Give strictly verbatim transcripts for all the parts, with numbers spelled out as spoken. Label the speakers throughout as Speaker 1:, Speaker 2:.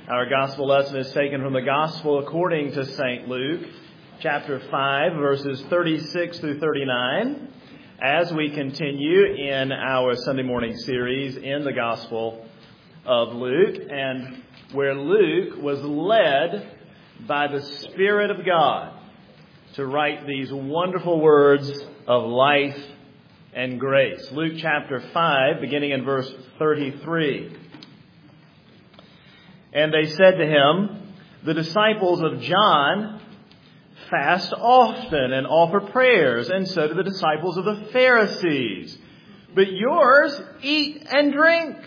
Speaker 1: Our gospel lesson is taken from the Gospel according to Saint Luke, chapter five, verses thirty-six through thirty-nine, as we continue in our Sunday morning series in the Gospel of Luke, and where Luke was led by the Spirit of God to write these wonderful words of life and grace. Luke chapter five, beginning in verse thirty-three. And they said to him, the disciples of John fast often and offer prayers, and so do the disciples of the Pharisees. But yours eat and drink.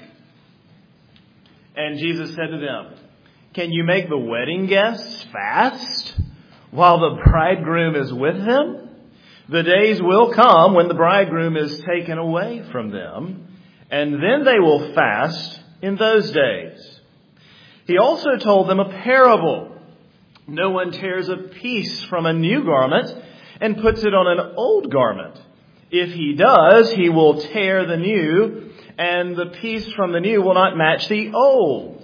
Speaker 1: And Jesus said to them, can you make the wedding guests fast while the bridegroom is with them? The days will come when the bridegroom is taken away from them, and then they will fast in those days. He also told them a parable. No one tears a piece from a new garment and puts it on an old garment. If he does, he will tear the new, and the piece from the new will not match the old.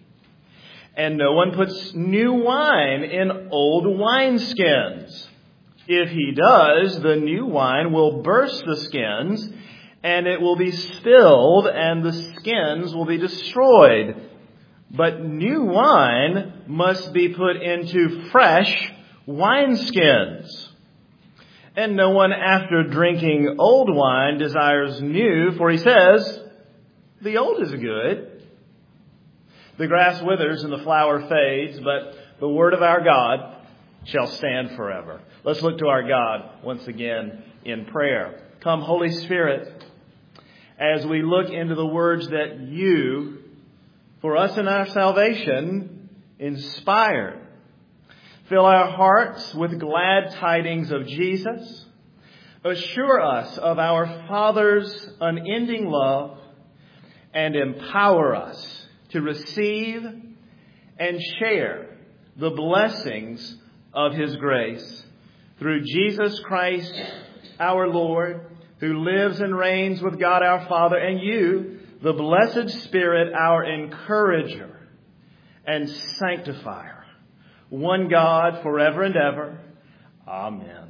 Speaker 1: And no one puts new wine in old wineskins. If he does, the new wine will burst the skins, and it will be spilled, and the skins will be destroyed. But new wine must be put into fresh wineskins. And no one after drinking old wine desires new, for he says, the old is good. The grass withers and the flower fades, but the word of our God shall stand forever. Let's look to our God once again in prayer. Come, Holy Spirit, as we look into the words that you, for us in our salvation, inspired. Fill our hearts with glad tidings of Jesus. Assure us of our Father's unending love, and empower us to receive and share the blessings of His grace. Through Jesus Christ, our Lord, who lives and reigns with God our Father, and you, the blessed Spirit, our encourager and sanctifier, one God forever and ever. Amen.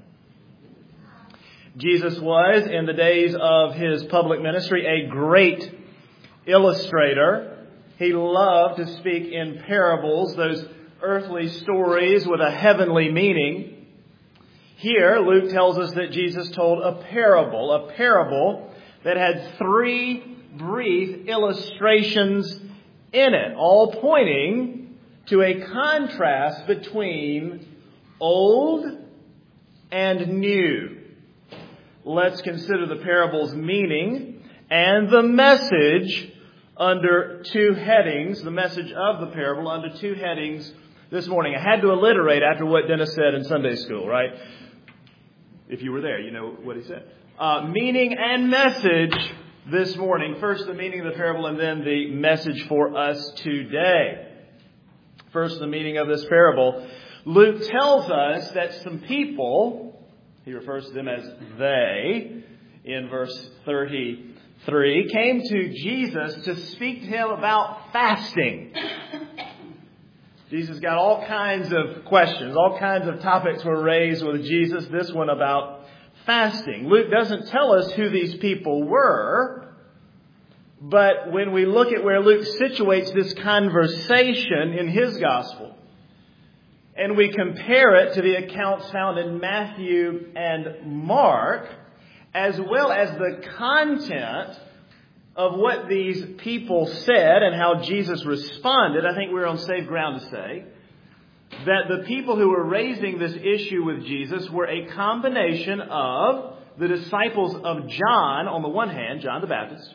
Speaker 1: Jesus was, in the days of His public ministry, a great illustrator. He loved to speak in parables, those earthly stories with a heavenly meaning. Here, Luke tells us that Jesus told a parable, a parable that had three brief illustrations in it, all pointing to a contrast between old and new. Let's consider the parable's meaning and the message under two headings, the message of the parable under two headings this morning. I had to alliterate after what Dennis said in Sunday school, right? If you were there, you know what he said. Uh, meaning and message this morning. First, the meaning of the parable, and then the message for us today. First, the meaning of this parable. Luke tells us that some people, he refers to them as they, in verse thirty-three, came to Jesus to speak to him about fasting. Jesus got all kinds of questions, all kinds of topics were raised with Jesus. This one about fasting. Luke doesn't tell us who these people were, but when we look at where Luke situates this conversation in his gospel, and we compare it to the accounts found in Matthew and Mark, as well as the content of what these people said and how Jesus responded, I think we're on safe ground to say that the people who were raising this issue with Jesus were a combination of the disciples of John on the one hand, John the Baptist,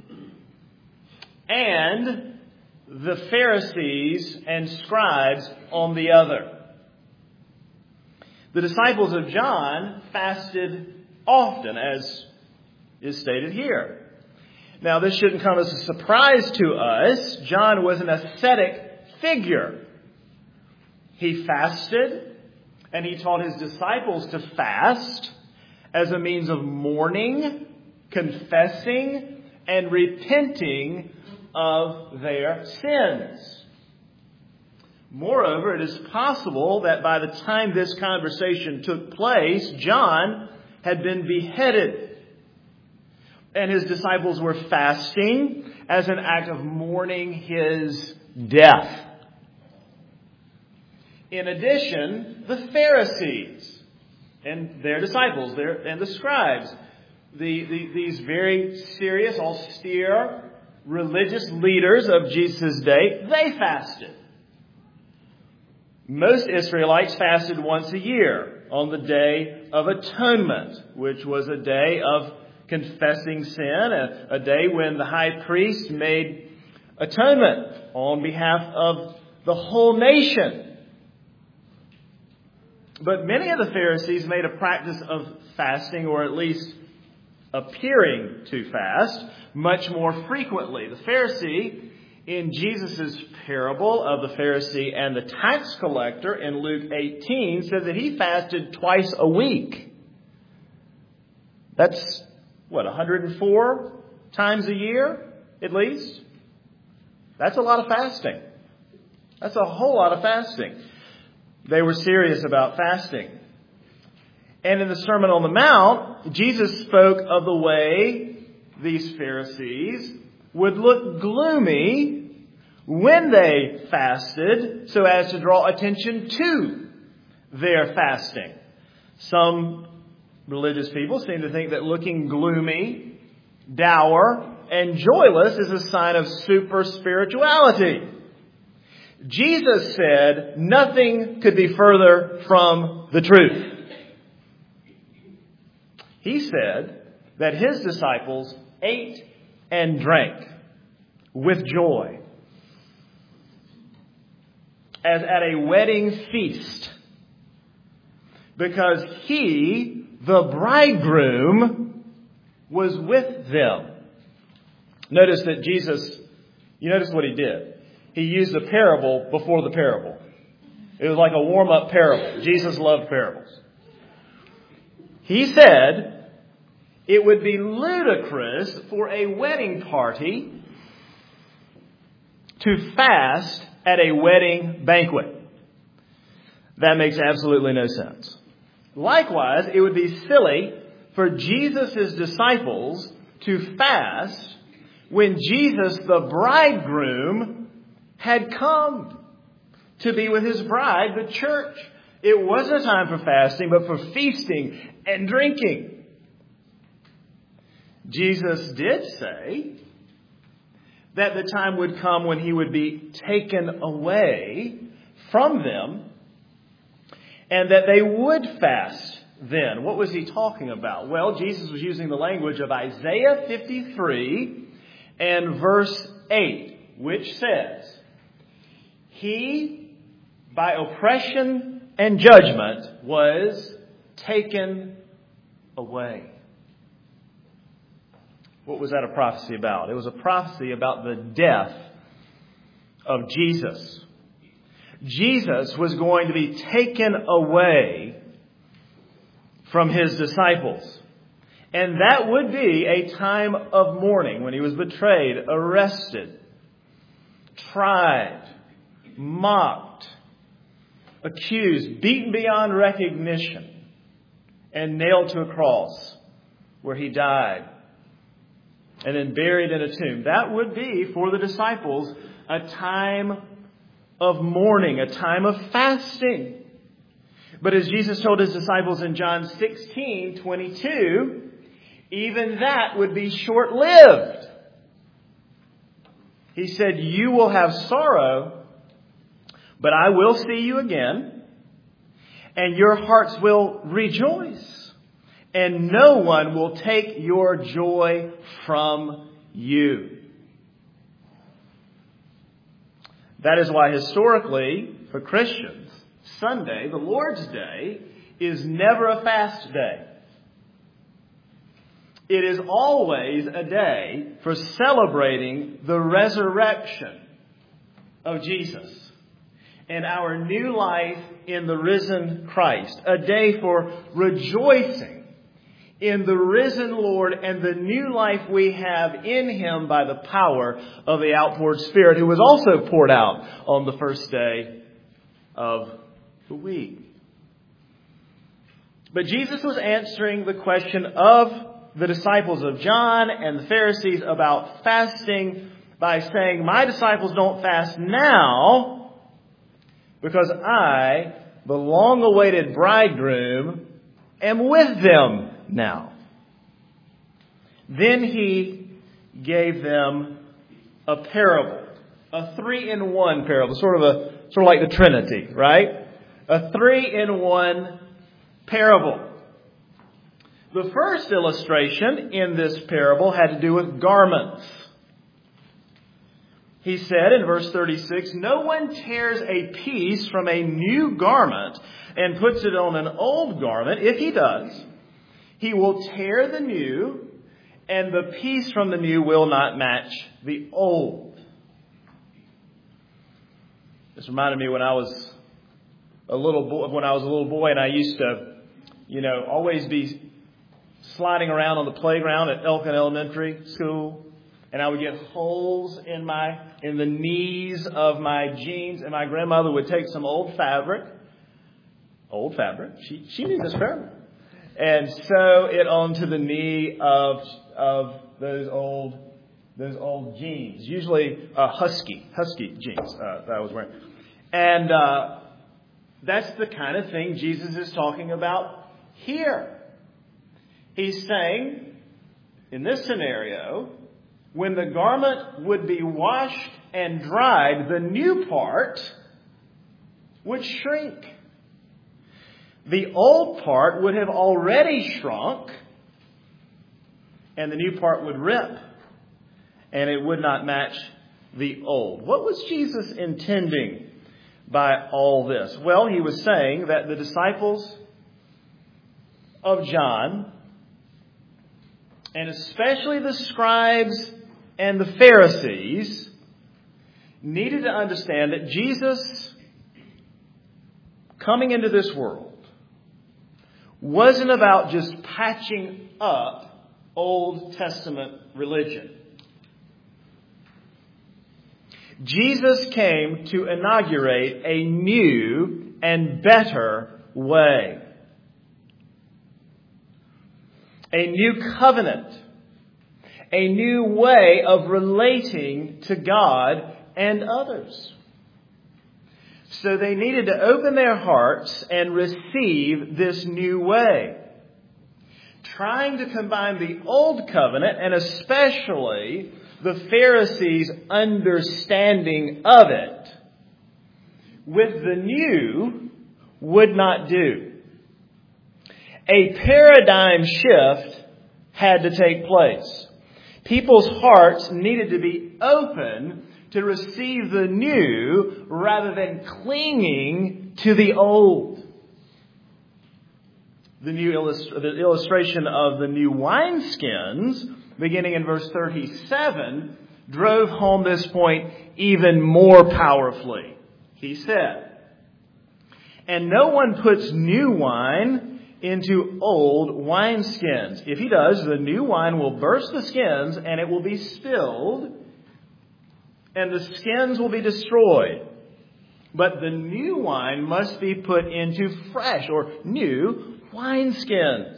Speaker 1: and the Pharisees and scribes on the other. The disciples of John fasted often, as is stated here. Now, this shouldn't come as a surprise to us. John was an ascetic figure. He fasted, and he taught his disciples to fast as a means of mourning, confessing, and repenting of their sins. Moreover, it is possible that by the time this conversation took place, John had been beheaded, and his disciples were fasting as an act of mourning his death. In addition, the Pharisees and their disciples their, and the scribes, the, the, these very serious, austere, religious leaders of Jesus' day, they fasted. Most Israelites fasted once a year on the Day of Atonement, which was a day of confessing sin, a, a day when the high priest made atonement on behalf of the whole nation. But many of the Pharisees made a practice of fasting, or at least appearing to fast, much more frequently. The Pharisee, in Jesus' parable of the Pharisee and the tax collector in Luke eighteen, said that he fasted twice a week. That's, what, one hundred four times a year, at least? That's a lot of fasting. That's a whole lot of fasting. They were serious about fasting. And in the Sermon on the Mount, Jesus spoke of the way these Pharisees would look gloomy when they fasted so as to draw attention to their fasting. Some religious people seem to think that looking gloomy, dour, and joyless is a sign of super spirituality. Jesus said nothing could be further from the truth. He said that his disciples ate and drank with joy, as at a wedding feast, because he, the bridegroom, was with them. Notice that Jesus, you notice what he did. He used a parable before the parable. It was like a warm-up parable. Jesus loved parables. He said it would be ludicrous for a wedding party to fast at a wedding banquet. That makes absolutely no sense. Likewise, it would be silly for Jesus' disciples to fast when Jesus, the bridegroom, had come to be with his bride, the church. It wasn't a time for fasting, but for feasting and drinking. Jesus did say that the time would come when he would be taken away from them and that they would fast then. What was he talking about? Well, Jesus was using the language of Isaiah fifty-three and verse eight, which says, "He, by oppression and judgment, was taken away." What was that a prophecy about? It was a prophecy about the death of Jesus. Jesus was going to be taken away from his disciples. And that would be a time of mourning when he was betrayed, arrested, tried, mocked, accused, beaten beyond recognition, and nailed to a cross where he died, and then buried in a tomb. That would be, for the disciples, a time of mourning, a time of fasting. But as Jesus told his disciples in John sixteen twenty-two, even that would be short-lived. He said, "You will have sorrow, but I will see you again, and your hearts will rejoice, and no one will take your joy from you." That is why historically, for Christians, Sunday, the Lord's Day, is never a fast day. It is always a day for celebrating the resurrection of Jesus and our new life in the risen Christ. A day for rejoicing in the risen Lord and the new life we have in him by the power of the outpoured Spirit, who was also poured out on the first day of the week. But Jesus was answering the question of the disciples of John and the Pharisees about fasting by saying, my disciples don't fast now because I, the long-awaited bridegroom, am with them now. Then he gave them a parable, a three-in-one parable, sort of a sort of like the Trinity, right? A three-in-one parable. The first illustration in this parable had to do with garments. He said in verse thirty-six, no one tears a piece from a new garment and puts it on an old garment. If he does, he will tear the new, and the piece from the new will not match the old. This reminded me when I was a little boy, when I was a little boy, and I used to, you know, always be sliding around on the playground at Elkin Elementary School, and I would get holes in my in the knees of my jeans, and my grandmother would take some old fabric, old fabric. She she knew this fabric, and sew it onto the knee of of those old those old jeans, usually uh, husky husky jeans uh, that I was wearing, and uh, that's the kind of thing Jesus is talking about here. He's saying, in this scenario, when the garment would be washed and dried, the new part would shrink. The old part would have already shrunk, and the new part would rip, and it would not match the old. What was Jesus intending by all this? Well, he was saying that the disciples of John, and especially the scribes and the Pharisees, needed to understand that Jesus, coming into this world, wasn't about just patching up Old Testament religion. Jesus came to inaugurate a new and better way. A new covenant. A new way of relating to God and others. So they needed to open their hearts and receive this new way. Trying to combine the old covenant, and especially the Pharisees' understanding of it, with the new would not do. A paradigm shift had to take place. People's hearts needed to be open to receive the new rather than clinging to the old. The new illust- the illustration of the new wineskins, beginning in verse thirty-seven, drove home this point even more powerfully. He said, "And no one puts new wine into old wineskins. If he does, the new wine will burst the skins, and it will be spilled, and the skins will be destroyed. But the new wine must be put into fresh or new wineskins.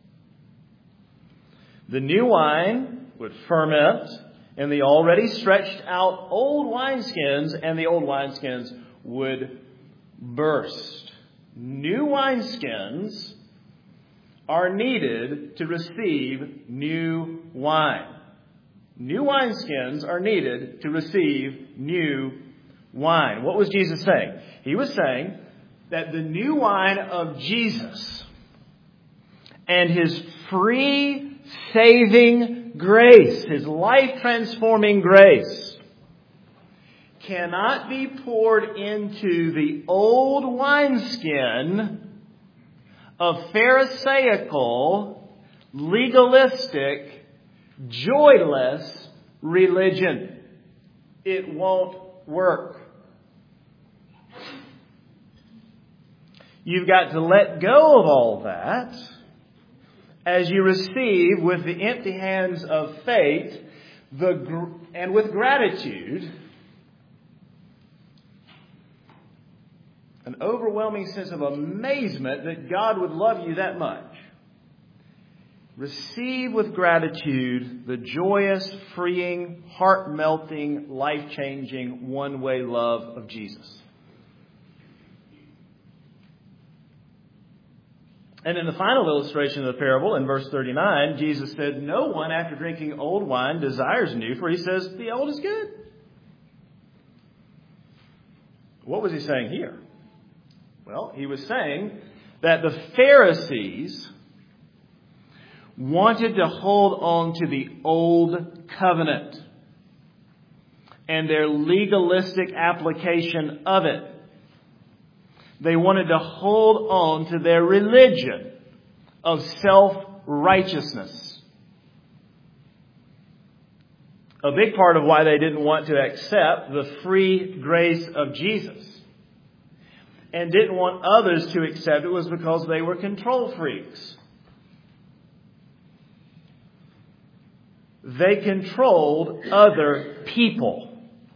Speaker 1: The new wine would ferment in the already stretched out old wineskins, and the old wineskins would burst." New wineskins are needed to receive new wine. New wineskins are needed to receive new wine. What was Jesus saying? He was saying that the new wine of Jesus and his free saving grace, his life-transforming grace, cannot be poured into the old wineskin of pharisaical, legalistic, joyless religion. It won't work. You've got to let go of all that as you receive with the empty hands of faith the gr- and with gratitude An overwhelming sense of amazement that God would love you that much. Receive with gratitude the joyous, freeing, heart-melting, life-changing, one-way love of Jesus. And in the final illustration of the parable, in verse thirty-nine, Jesus said, "No one, after drinking old wine, desires new, for he says, the old is good." What was he saying here? Well, he was saying that the Pharisees wanted to hold on to the old covenant and their legalistic application of it. They wanted to hold on to their religion of self-righteousness. A big part of why they didn't want to accept the free grace of Jesus and didn't want others to accept it was because they were control freaks. They controlled other people.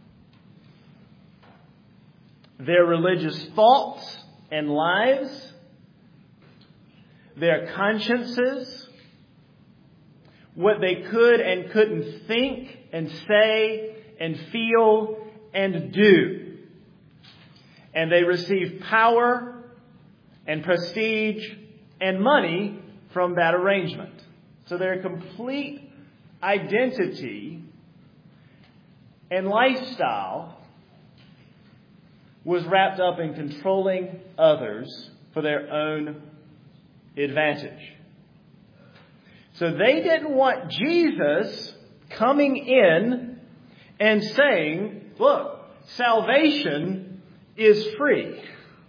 Speaker 1: Their religious thoughts and lives, their consciences, what they could and couldn't think and say and feel and do. And they received power and prestige and money from that arrangement. So their complete identity and lifestyle was wrapped up in controlling others for their own advantage. So they didn't want Jesus coming in and saying, look, salvation is free.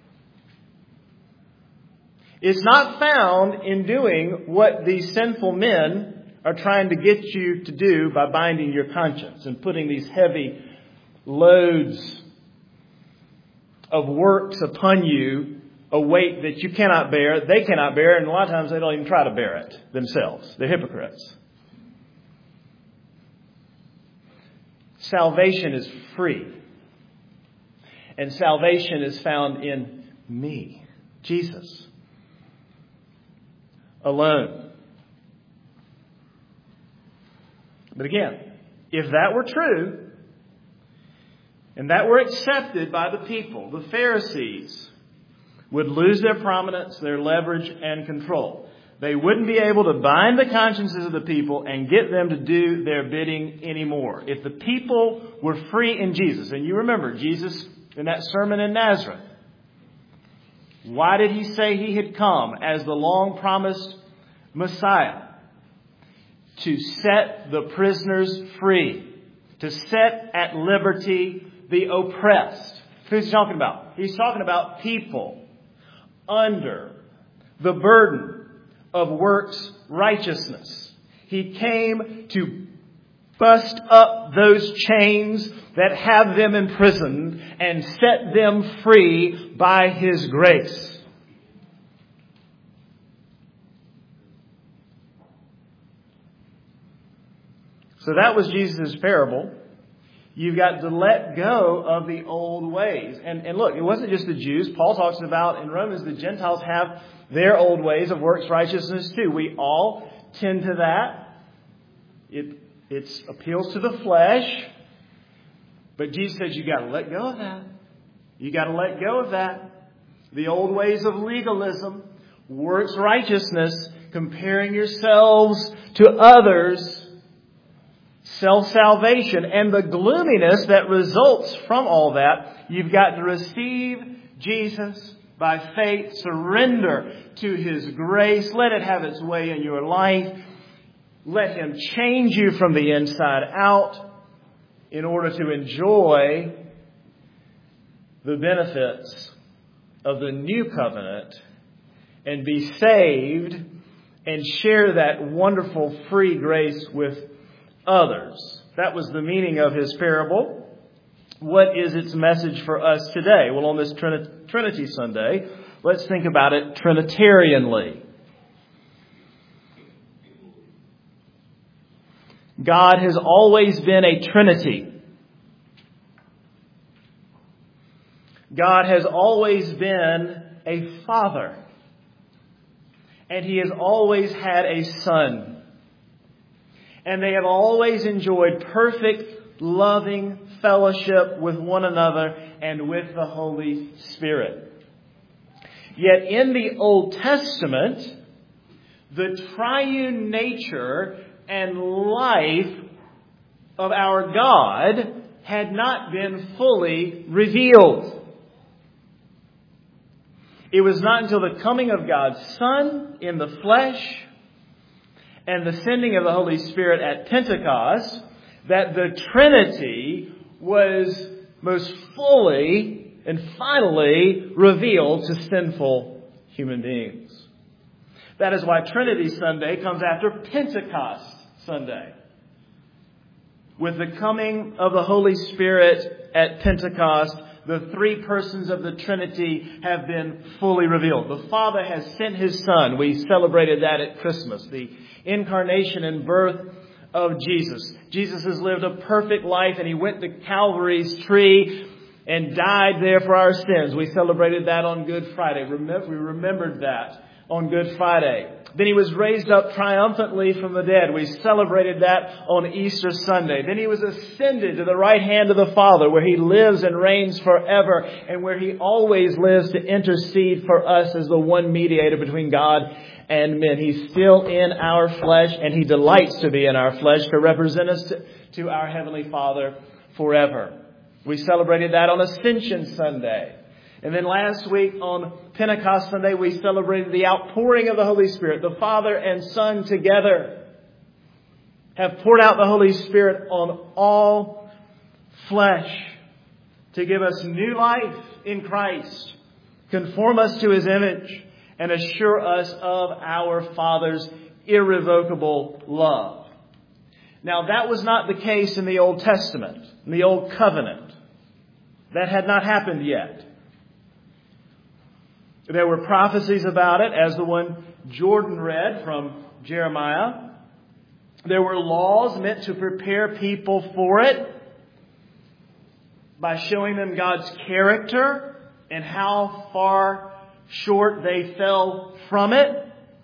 Speaker 1: It's not found in doing what these sinful men are trying to get you to do by binding your conscience and putting these heavy loads of works upon you, a weight that you cannot bear, they cannot bear, and a lot of times they don't even try to bear it themselves. They're hypocrites. Salvation is free. And salvation is found in me, Jesus, alone. But again, if that were true, and that were accepted by the people, the Pharisees would lose their prominence, their leverage, and control. They wouldn't be able to bind the consciences of the people and get them to do their bidding anymore. If the people were free in Jesus, and you remember Jesus in that sermon in Nazareth, why did he say he had come as the long-promised Messiah? To set the prisoners free, to set at liberty the oppressed. Who's he talking about? He's talking about people under the burden of works righteousness. He came to bust up those chains that have them imprisoned and set them free by His grace. So that was Jesus' parable. You've got to let go of the old ways. And, and look, it wasn't just the Jews. Paul talks about in Romans, the Gentiles have their old ways of works righteousness too. We all tend to that. It it appeals to the flesh. But Jesus says you got to let go of that. You got to let go of that. The old ways of legalism, works righteousness, comparing yourselves to others, self-salvation, and the gloominess that results from all that. You've got to receive Jesus by faith, surrender to His grace, let it have its way in your life, let Him change you from the inside out in order to enjoy the benefits of the new covenant and be saved and share that wonderful free grace with others. That was the meaning of His parable. What is its message for us today? Well, on this Trin- Trinity Sunday, let's think about it Trinitarianly. God has always been a Trinity. God has always been a father. And He has always had a son. And they have always enjoyed perfect, loving fellowship with one another and with the Holy Spirit. Yet in the Old Testament, the triune nature and life of our God had not been fully revealed. It was not until the coming of God's Son in the flesh and the sending of the Holy Spirit at Pentecost that the Trinity was most fully and finally revealed to sinful human beings. That is why Trinity Sunday comes after Pentecost Sunday. With the coming of the Holy Spirit at Pentecost, the three persons of the Trinity have been fully revealed. The Father has sent His Son. We celebrated that at Christmas. The incarnation and birth of Jesus. Jesus has lived a perfect life and He went to Calvary's tree and died there for our sins. We celebrated that on Good Friday. Remember, we remembered that on Good Friday. Then He was raised up triumphantly from the dead. We celebrated that on Easter Sunday. Then He was ascended to the right hand of the Father, where He lives and reigns forever, and where He always lives to intercede for us as the one mediator between God and men. He's still in our flesh, and He delights to be in our flesh to represent us to, to our Heavenly Father forever. We celebrated that on Ascension Sunday. And then last week on Pentecost Sunday, we celebrated the outpouring of the Holy Spirit. The Father and Son together have poured out the Holy Spirit on all flesh to give us new life in Christ, conform us to His image, and assure us of our Father's irrevocable love. Now, that was not the case in the Old Testament, in the Old Covenant. That had not happened yet. There were prophecies about it, as the one Jordan read from Jeremiah. There were laws meant to prepare people for it by showing them God's character and how far short they fell from it,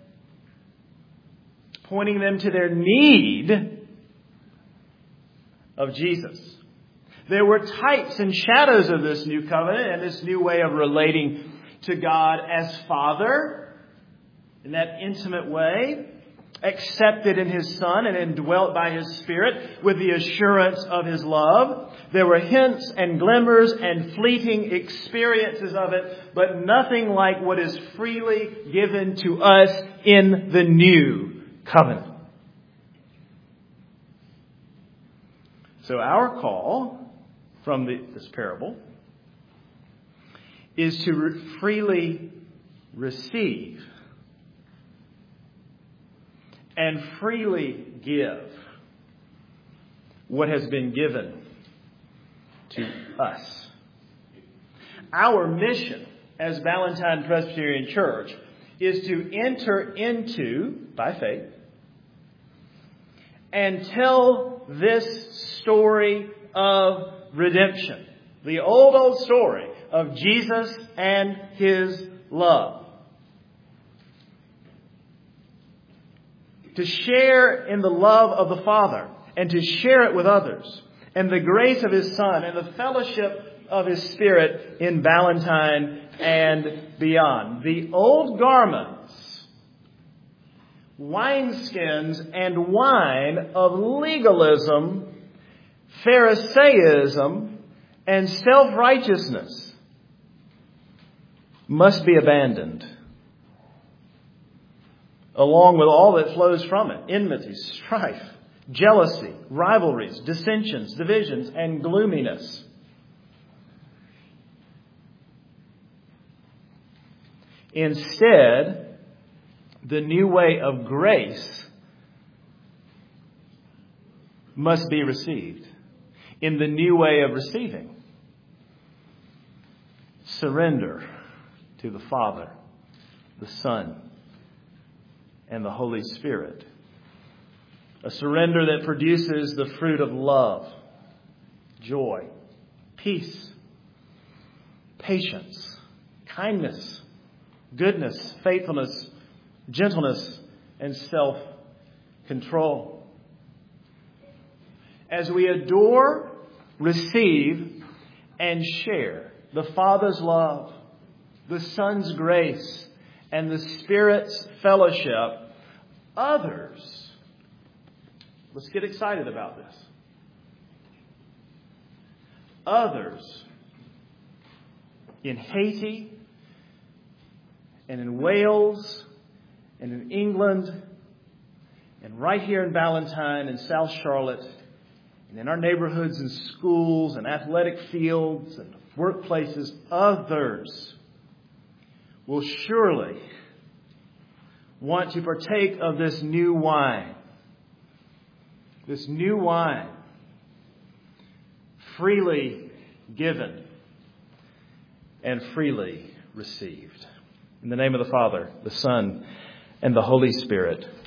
Speaker 1: pointing them to their need of Jesus. There were types and shadows of this new covenant and this new way of relating to God as Father in that intimate way, accepted in His Son and indwelt by His Spirit with the assurance of His love. There were hints and glimmers and fleeting experiences of it, but nothing like what is freely given to us in the new covenant. So our call from the, this parable is to re- freely receive and freely give what has been given to us. Our mission as Ballantyne Presbyterian Church is to enter into, by faith, and tell this story of redemption. The old, old story of Jesus and His love. To share in the love of the Father and to share it with others, and the grace of His Son and the fellowship of His Spirit in Ballantyne and beyond. The old garments, wineskins, and wine of legalism, Pharisaism, and self-righteousness must be abandoned, along with all that flows from it: enmity, strife, jealousy, rivalries, dissensions, divisions, and gloominess. Instead, the new way of grace must be received in the new way of receiving. Surrender to the Father, the Son, and the Holy Spirit. A surrender that produces the fruit of love, joy, peace, patience, kindness, goodness, faithfulness, gentleness, and self-control. As we adore, receive, and share the Father's love, the Son's grace, and the Spirit's fellowship, others, let's get excited about this. Others in Haiti and in Wales and in England and right here in Ballantyne and South Charlotte and in our neighborhoods and schools and athletic fields and workplaces, others will surely want to partake of this new wine. This new wine, freely given and freely received. In the name of the Father, the Son, and the Holy Spirit.